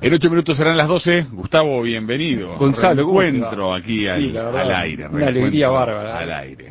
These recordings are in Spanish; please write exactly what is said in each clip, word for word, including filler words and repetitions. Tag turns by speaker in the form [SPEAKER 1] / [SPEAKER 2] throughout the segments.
[SPEAKER 1] En ocho minutos serán las doce. Gustavo, bienvenido.
[SPEAKER 2] Gonzalo,
[SPEAKER 1] Encuentro aquí al,
[SPEAKER 2] sí,
[SPEAKER 1] al aire.
[SPEAKER 2] Una alegría bárbara.
[SPEAKER 1] Al aire.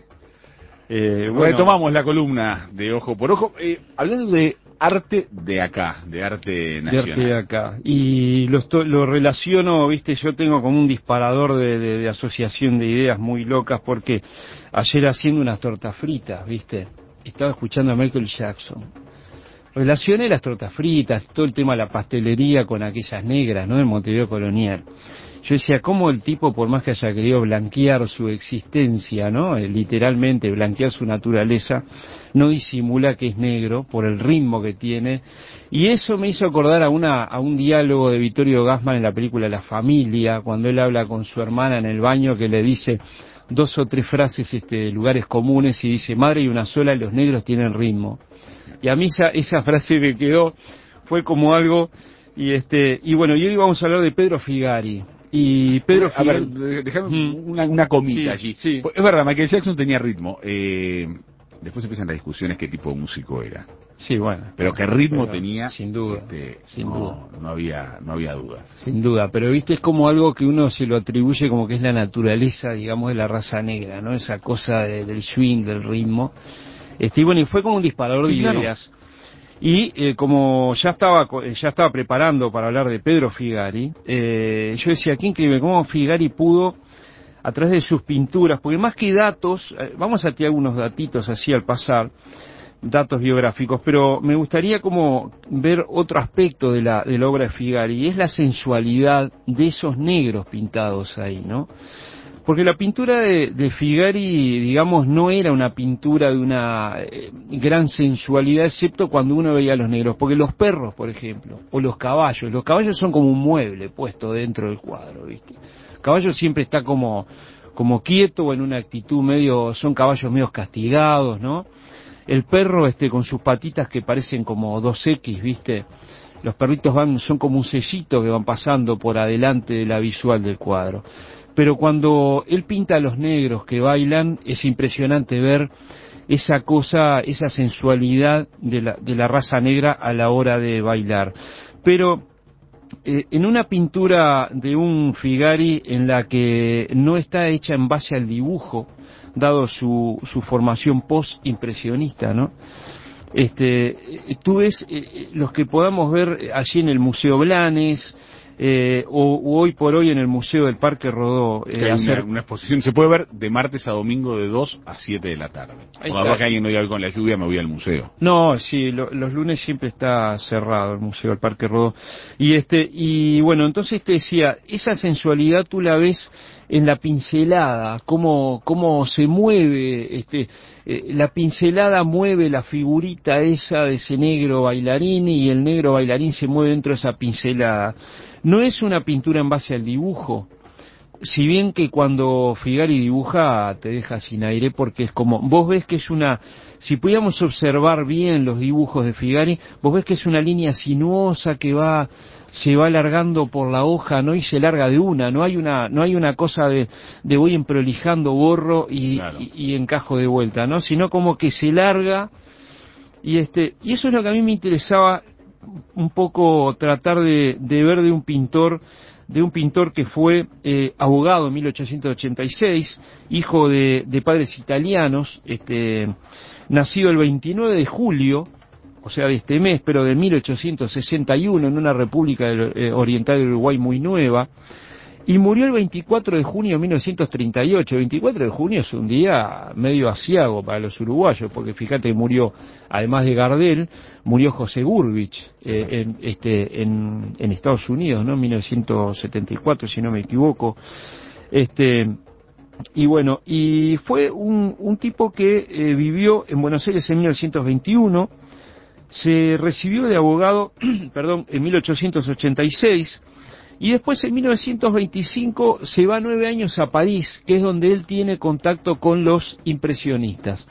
[SPEAKER 2] Eh,
[SPEAKER 1] bueno, retomamos la columna de Ojo por Ojo, eh, hablando de arte de acá, de arte nacional.
[SPEAKER 2] De arte de acá. Y lo, estoy, lo relaciono, viste, yo tengo como un disparador de, de, de asociación de ideas muy locas, porque ayer haciendo unas tortas fritas, viste, estaba escuchando a Michael Jackson. Relacioné las tortas fritas, todo el tema de la pastelería con aquellas negras, ¿no? En Montevideo Colonial. Yo decía, ¿cómo el tipo, por más que haya querido blanquear su existencia, ¿no? Eh, literalmente blanquear su naturaleza, no disimula que es negro por el ritmo que tiene? Y eso me hizo acordar a una a un diálogo de Vittorio Gassman en la película La Familia, cuando él habla con su hermana en el baño, que le dice dos o tres frases este, de lugares comunes, y dice, madre y una sola, los negros tienen ritmo. Y a mí esa, esa frase me quedó, fue como algo, y este y bueno, y hoy vamos a hablar de Pedro Figari. Y Pedro
[SPEAKER 1] a
[SPEAKER 2] Figari...
[SPEAKER 1] ver, déjame mm. una, una comita
[SPEAKER 2] sí,
[SPEAKER 1] allí.
[SPEAKER 2] Sí.
[SPEAKER 1] Es verdad, Michael Jackson tenía ritmo. Eh, después empiezan las discusiones qué tipo de músico era.
[SPEAKER 2] Sí, bueno.
[SPEAKER 1] Pero qué ritmo
[SPEAKER 2] pero,
[SPEAKER 1] tenía,
[SPEAKER 2] sin duda,
[SPEAKER 1] este,
[SPEAKER 2] sin
[SPEAKER 1] no,
[SPEAKER 2] duda.
[SPEAKER 1] no había, no había dudas.
[SPEAKER 2] Sin duda, pero viste, es como algo que uno se lo atribuye como que es la naturaleza, digamos, de la raza negra, ¿no? Esa cosa de, del swing, del ritmo. Este, y bueno, y fue como un disparador
[SPEAKER 1] sí,
[SPEAKER 2] de
[SPEAKER 1] claro.
[SPEAKER 2] ideas. Y eh, como ya estaba ya estaba preparando para hablar de Pedro Figari, eh, yo decía, qué increíble cómo Figari pudo, a través de sus pinturas, porque más que datos, eh, vamos a tirar unos datitos así al pasar, datos biográficos, pero me gustaría como ver otro aspecto de la, de la obra de Figari, y es la sensualidad de esos negros pintados ahí, ¿no? Porque la pintura de, de Figari, digamos, no era una pintura de una eh, gran sensualidad, excepto cuando uno veía a los negros. Porque los perros, por ejemplo, o los caballos, los caballos son como un mueble puesto dentro del cuadro, ¿viste? El caballo siempre está como, como quieto o en una actitud medio, son caballos medio castigados, ¿no? El perro, este, con sus patitas que parecen como dos equis, ¿viste? Los perritos van, son como un sellito que van pasando por adelante de la visual del cuadro. Pero cuando él pinta a los negros que bailan, es impresionante ver esa cosa, esa sensualidad de la, de la raza negra a la hora de bailar. Pero eh, en una pintura de un Figari en la que no está hecha en base al dibujo, dado su, su formación post-impresionista, ¿no? Este, tú ves eh, los que podamos ver allí en el Museo Blanes, eh, o, o hoy por hoy en el Museo del Parque Rodó. Eh,
[SPEAKER 1] que hay
[SPEAKER 2] hacer...
[SPEAKER 1] una, una exposición, se puede ver de martes a domingo de dos a siete de la tarde. Por que alguien no iba con la lluvia, me voy al museo.
[SPEAKER 2] No, sí, lo, los lunes siempre está cerrado el Museo del Parque Rodó. Y este, y bueno, entonces te decía, esa sensualidad tú la ves en la pincelada, cómo, cómo se mueve, este, eh, la pincelada mueve la figurita esa de ese negro bailarín, y el negro bailarín se mueve dentro de esa pincelada. No es una pintura en base al dibujo, si bien que cuando Figari dibuja te deja sin aire, porque es como, vos ves que es una, si pudiéramos observar bien los dibujos de Figari, vos ves que es una línea sinuosa que va, se va alargando por la hoja, ¿no? Y se larga de una, no hay una, no hay una cosa de, de voy emprolijando, borro y, claro. y, y encajo de vuelta, ¿no? Sino como que se larga, y este, y eso es lo que a mí me interesaba un poco tratar de, de ver de un pintor, de un pintor que fue eh, abogado en mil ochocientos ochenta y seis, hijo de, de padres italianos, este, nacido el veintinueve de julio, o sea de este mes, pero de mil ochocientos sesenta y uno, en una república del, eh, oriental del Uruguay muy nueva, y murió el veinticuatro de junio de mil novecientos treinta y ocho. El veinticuatro de junio es un día medio aciago para los uruguayos, porque fíjate que murió, además de Gardel, murió José Gurvich eh, en, este, en, en Estados Unidos, ¿no? En mil novecientos setenta y cuatro, si no me equivoco. Este, y bueno, y fue un, un tipo que eh, vivió en Buenos Aires en mil novecientos veintiuno, se recibió de abogado, perdón, en mil ochocientos ochenta y seis, y después en mil novecientos veinticinco se va nueve años a París, que es donde él tiene contacto con los impresionistas,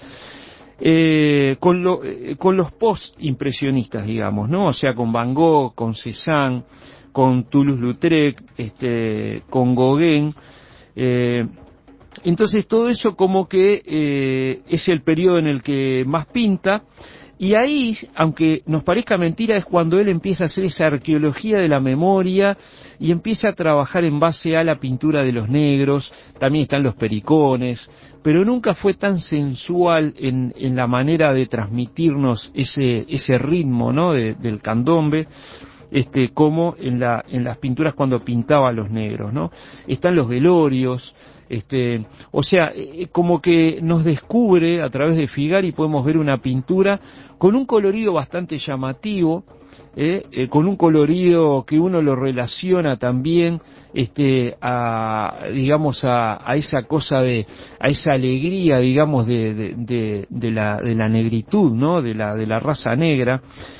[SPEAKER 2] eh, con, lo, eh, con los post-impresionistas, digamos, ¿no? O sea, con Van Gogh, con Cézanne, con Toulouse-Lautrec, este, con Gauguin. Eh, entonces todo eso como que eh, es el periodo en el que más pinta. Y ahí, aunque nos parezca mentira, es cuando él empieza a hacer esa arqueología de la memoria y empieza a trabajar en base a la pintura de los negros, también están los pericones, pero nunca fue tan sensual en, en la manera de transmitirnos ese, ese ritmo, ¿no?, de, del candombe, este, como en, la, en las pinturas cuando pintaba a los negros, ¿no? Están los velorios. Este, o sea, eh, como que nos descubre a través de Figari, podemos ver una pintura con un colorido bastante llamativo, eh, eh, con un colorido que uno lo relaciona también, este, a, digamos, a, a esa cosa de, a esa alegría, digamos, de, de, de, de la, de la negritud, ¿no?, de la, de la raza negra.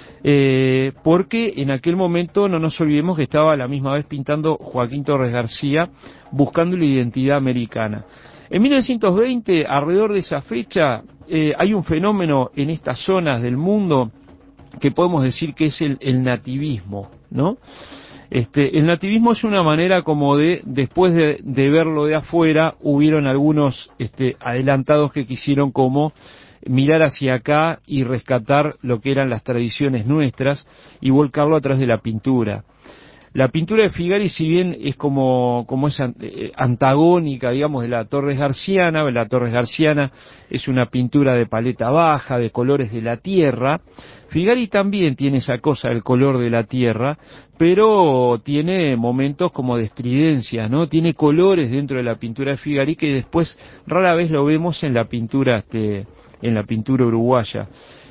[SPEAKER 2] Eh, porque en aquel momento no nos olvidemos que estaba a la misma vez pintando Joaquín Torres García, buscando la identidad americana. En mil novecientos veinte, alrededor de esa fecha, eh, hay un fenómeno en estas zonas del mundo que podemos decir que es el, el nativismo, ¿no? Este, el nativismo es una manera como de, después de, de verlo de afuera, hubieron algunos este, adelantados que quisieron como mirar hacia acá y rescatar lo que eran las tradiciones nuestras y volcarlo a través de la pintura. La pintura de Figari, si bien es como, como es antagónica, digamos, de la Torres Garciana, la Torres Garciana es una pintura de paleta baja, de colores de la tierra, Figari también tiene esa cosa, el color de la tierra, pero tiene momentos como de estridencia, ¿no? Tiene colores dentro de la pintura de Figari que después rara vez lo vemos en la pintura, este, en la pintura uruguaya.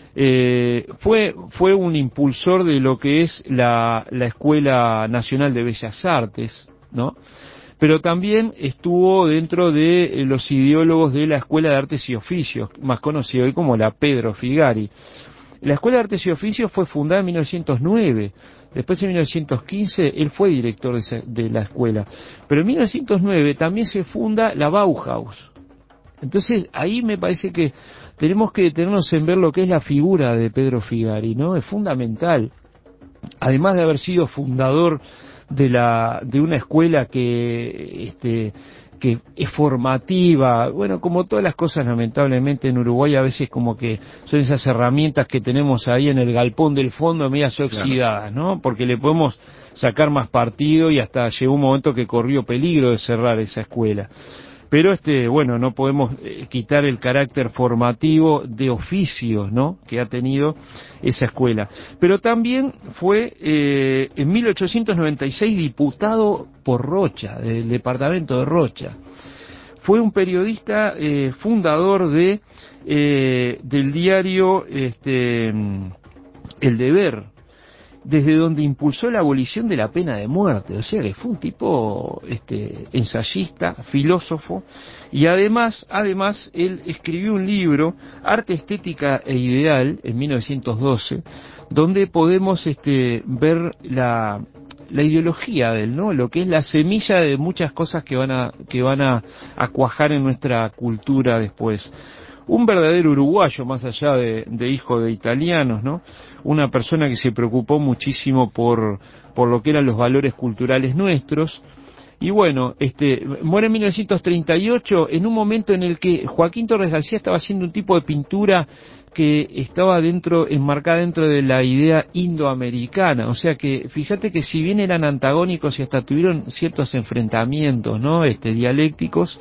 [SPEAKER 2] Eh, fue, fue un impulsor de lo que es la, la Escuela Nacional de Bellas Artes, ¿no? Pero también estuvo dentro de eh, los ideólogos de la Escuela de Artes y Oficios, más conocida hoy como la Pedro Figari. La Escuela de Artes y Oficios fue fundada en mil novecientos nueve, después en mil novecientos quince él fue director de, esa, de la escuela, pero en mil novecientos nueve también se funda la Bauhaus. Entonces ahí me parece que tenemos que detenernos en ver lo que es la figura de Pedro Figari, ¿no? Es fundamental. Además de haber sido fundador de la de una escuela que este que es formativa, bueno, como todas las cosas lamentablemente en Uruguay a veces como que son esas herramientas que tenemos ahí en el galpón del fondo medias oxidadas, ¿no? Porque le podemos sacar más partido y hasta llegó un momento que corrió peligro de cerrar esa escuela. Pero este, bueno, no podemos eh, quitar el carácter formativo de oficios, ¿no?, que ha tenido esa escuela. Pero también fue eh, en mil ochocientos noventa y seis diputado por Rocha, del departamento de Rocha. Fue un periodista eh, fundador de eh, del diario este, El Deber, desde donde impulsó la abolición de la pena de muerte. O sea que fue un tipo este, ensayista, filósofo, y además, además él escribió un libro, Arte, Estética e Ideal, en mil novecientos doce, donde podemos este, ver la, la ideología de él, ¿no?, lo que es la semilla de muchas cosas que van a, que van a, a cuajar en nuestra cultura después. Un verdadero uruguayo, más allá de, de hijo de italianos, ¿no? Una persona que se preocupó muchísimo por, por lo que eran los valores culturales nuestros. Y bueno, este, muere en mil novecientos treinta y ocho, en un momento en el que Joaquín Torres García estaba haciendo un tipo de pintura que estaba dentro, enmarcada dentro de la idea indoamericana. O sea que, fíjate que si bien eran antagónicos y hasta tuvieron ciertos enfrentamientos, ¿no?, este, dialécticos,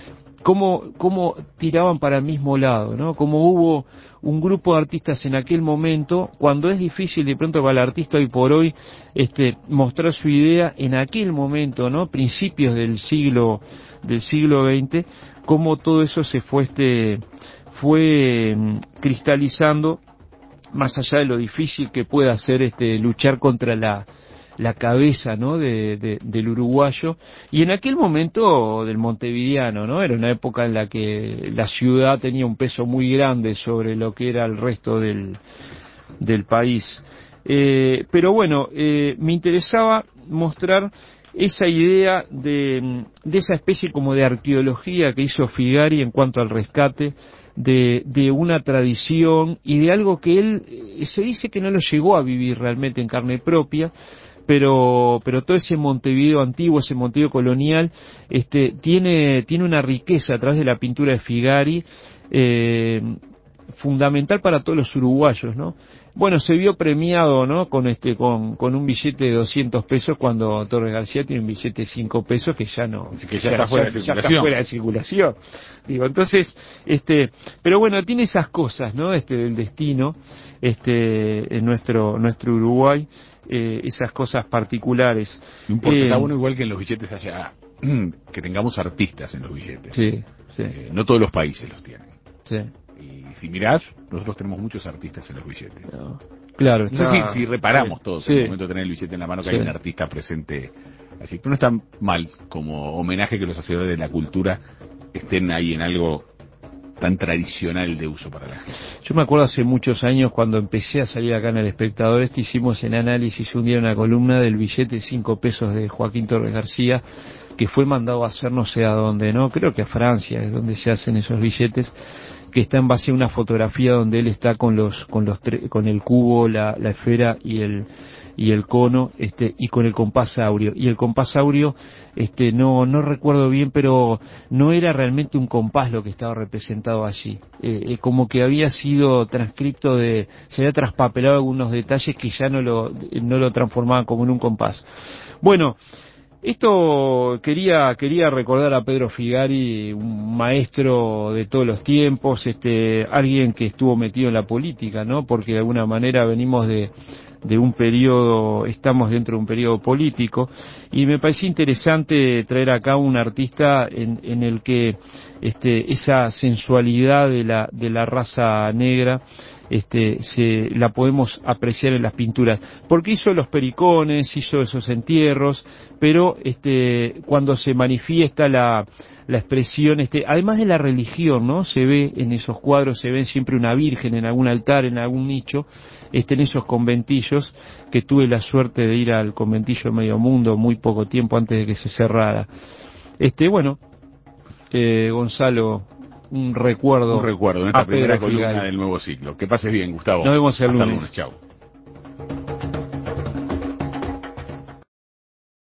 [SPEAKER 2] cómo, cómo tiraban para el mismo lado, ¿no? Como hubo un grupo de artistas en aquel momento, cuando es difícil de pronto para el artista hoy por hoy este, mostrar su idea en aquel momento, ¿no?, principios del siglo del siglo veinte, cómo todo eso se fue este fue cristalizando, más allá de lo difícil que pueda ser este luchar contra la la cabeza, ¿no?, de, de, del uruguayo, y en aquel momento del montevideano, ¿no? Era una época en la que la ciudad tenía un peso muy grande sobre lo que era el resto del, del país. Eh, pero bueno, eh, me interesaba mostrar esa idea de, de esa especie como de arqueología que hizo Figari en cuanto al rescate de, de una tradición y de algo que él eh, se dice que no lo llegó a vivir realmente en carne propia, pero pero todo ese Montevideo antiguo, ese Montevideo colonial, este tiene tiene una riqueza a través de la pintura de Figari, eh, fundamental para todos los uruguayos, ¿no? Bueno, se vio premiado, ¿no? Con este, con, con un billete de doscientos pesos cuando Torres García tiene un billete de cinco pesos que ya no,
[SPEAKER 1] que ya, ya está fuera de
[SPEAKER 2] ya está fuera de circulación. Digo, entonces, este, pero bueno, tiene esas cosas, ¿no? Este, del destino, este, en nuestro, nuestro Uruguay, eh, esas cosas particulares.
[SPEAKER 1] No importa,
[SPEAKER 2] eh,
[SPEAKER 1] está bueno igual que en los billetes allá, que tengamos artistas en los billetes.
[SPEAKER 2] Sí, sí.
[SPEAKER 1] Eh, no todos los países los tienen.
[SPEAKER 2] Sí.
[SPEAKER 1] Y si mirás, nosotros tenemos muchos artistas en los billetes.
[SPEAKER 2] No. Claro, está...
[SPEAKER 1] no sé si, si reparamos
[SPEAKER 2] sí,
[SPEAKER 1] todos
[SPEAKER 2] sí.
[SPEAKER 1] en el momento de tener el billete en la mano que
[SPEAKER 2] sí.
[SPEAKER 1] hay un artista presente así. Pero no está mal como homenaje que los hacedores de la cultura estén ahí en algo tan tradicional de uso para la gente.
[SPEAKER 2] Yo me acuerdo hace muchos años cuando empecé a salir acá en El Espectador, este hicimos en análisis un día una columna del billete de cinco pesos de Joaquín Torres García, que fue mandado a hacer no sé a dónde, ¿no? Creo que a Francia es donde se hacen esos billetes, que está en base a una fotografía donde él está con los con los tre- con el cubo, la, la esfera y el y el cono, este, y con el compás áureo. Y el compás áureo, este, no, no recuerdo bien, pero no era realmente un compás lo que estaba representado allí. Eh, eh, como que había sido transcripto de, se había traspapelado algunos detalles que ya no lo, no lo transformaban como en un compás. Bueno, esto quería quería recordar a Pedro Figari, un maestro de todos los tiempos, este, alguien que estuvo metido en la política, ¿no? Porque de alguna manera venimos de de un periodo, estamos dentro de un periodo político, y me parecía interesante traer acá un artista en, en el que este, esa sensualidad de la, de la raza negra este, se, la podemos apreciar en las pinturas, porque hizo los pericones, hizo esos entierros, pero este, cuando se manifiesta la, la expresión, este, además de la religión, ¿no? Se ve en esos cuadros, se ve siempre una virgen en algún altar, en algún nicho, este, en esos conventillos, que tuve la suerte de ir al conventillo Medio Mundo muy poco tiempo antes de que se cerrara. Este, bueno, eh, Gonzalo, un recuerdo.
[SPEAKER 1] Un recuerdo en esta primera columna del nuevo ciclo. Que pases bien, Gustavo.
[SPEAKER 2] Nos vemos el
[SPEAKER 1] Hasta
[SPEAKER 2] lunes.
[SPEAKER 1] lunes. Chau.